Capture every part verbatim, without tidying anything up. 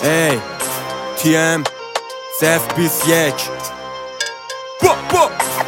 ای تی ام صفر بیست یک با با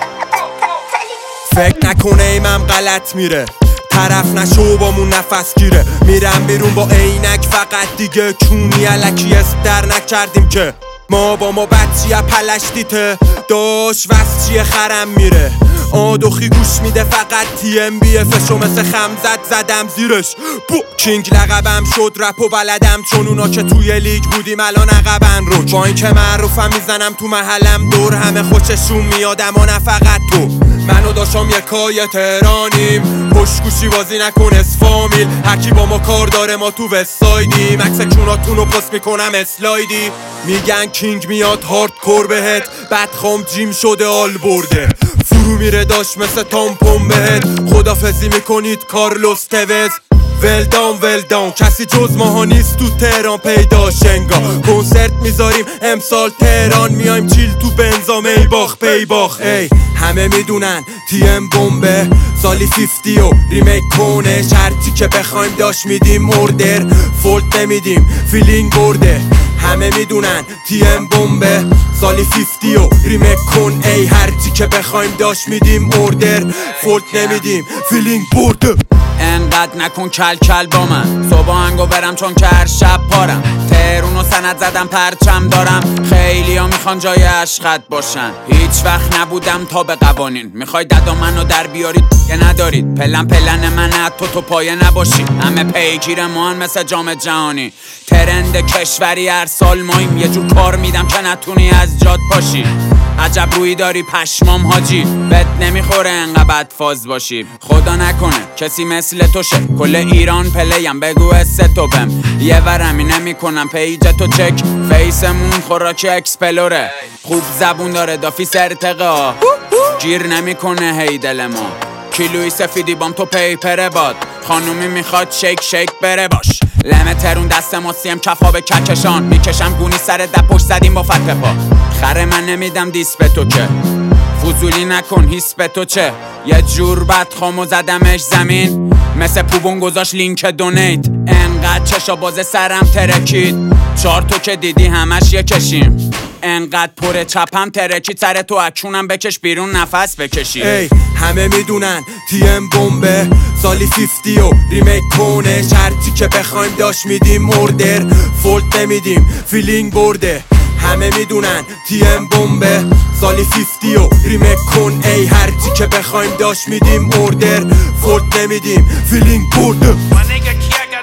فکر نکنه ایمم غلط میره، طرف نشو بامون نفس گیره. میرم بیرون با عینک فقط دیگه کونی علکی اسم در نکردیم که ما با ما بچیه پلشتیته داش وست خرم میره. آدوخی گوش میده فقط تی ام بی افشو مثل خمزد زدم زیرش. بو کینگ لقبم شد رپ و بلدم، چون اونا که توی لیگ بودیم الان عقبن رو. با این که معروفم میزنم تو محلم دور همه خوششون میادم و نه فقط تو. منو داشتم یکای تهرانیم، پشتگوشی بازی نکن اسفامیل. هرکی با ما کار داره ما تو وستایدیم، عکس کوناتونو پست میکنم اسلایدی. میگن کینگ میاد هاردکور بهت، بدخام جیم شده آل برده. فرو میره داشت مثل تامپون بهت، خدافزی میکنید کارلوس توز. ولدان ولدان کسی جز ماها نیست تو تهران پیدا شنگا. کنسرت میذاریم امسال تهران، میایم چیل تو بنزا میباخ پیباخ. ای همه میدونن تی ام بمبه، سالی فیفتی و ریمیک کنه. شرطی که بخوایم داشت میدیم اوردر، فولت نمیدیم فیلینگ برده. همه میدونن تی ام بمبه، سالی فیفتی و ریمیک کن. ای هرچی که بخوایم داشت میدیم اوردر، فولت نمیدیم فیلینگ برده. انقدر نکن کل کل با من، صبح هنگو برم چون که هر شب پارم. تهرون و سند زدم پرچم دارم، خیلی ها میخوان جای عشقت باشن. هیچ وقت نبودم تا به قوانین، میخوای ددا منو در بیارید که ندارید. پلن پلن من تو تو پایه نباشی، همه پیگیر ما هن مثل جام جهانی. ترند کشوری هر سال مایم، یه جور کار میدم که نتونی از جاد پاشی. عجب روی داری پشمام حاجی، بد نمیخوره انقدر بدفاز باشی. خدا نکنه کسی مثل تو شه، کل ایران پلیم بگو استوپم. یه ورمی نمیکنم پیج تو چک، فیسمون خوراکی اکسپلوره. خوب زبون داره دافیس ارتقا، گیر نمیکنه هی دل ما. کیلوی سفیدی بام تو پیپره باد، خانومی میخواد شیک شیک بره باش. لمه ترون دست ما سیم کفا به ککشان، میکشم گونی سر دپ پشت زدیم با فتح پا. خره من نمیدم دیس به تو که، فضولی نکن هیس به تو چه. یه جور بدخامو زدمش زمین، مثل پوبون گذاشت لینک دونیت. انقدر چشا باز سرم ترکید، چار تو که دیدی همش یه کشیم. انقدر پر چپم ترکید سر تو اکونم بکش بیرون نفس بکشی. ای همه میدونن تی ام بمبه، سالی فیفتی و ریمیک کنه. شرطی که بخوایم داشت میدیم اوردر، فولت نمیدیم فیلینگ برده. همه میدونن تی ام بمبه، سالی فیفتی و ریمیک کن. ای هرچی که بخوایم داشت میدیم اوردر، فولت نمیدیم فیلینگ برده.